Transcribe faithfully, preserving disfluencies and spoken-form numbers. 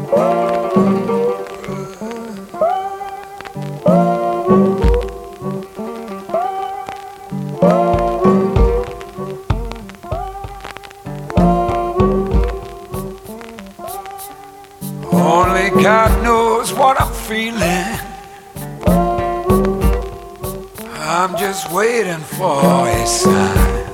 Only God knows what I'm feeling. I'm just waiting for a sign.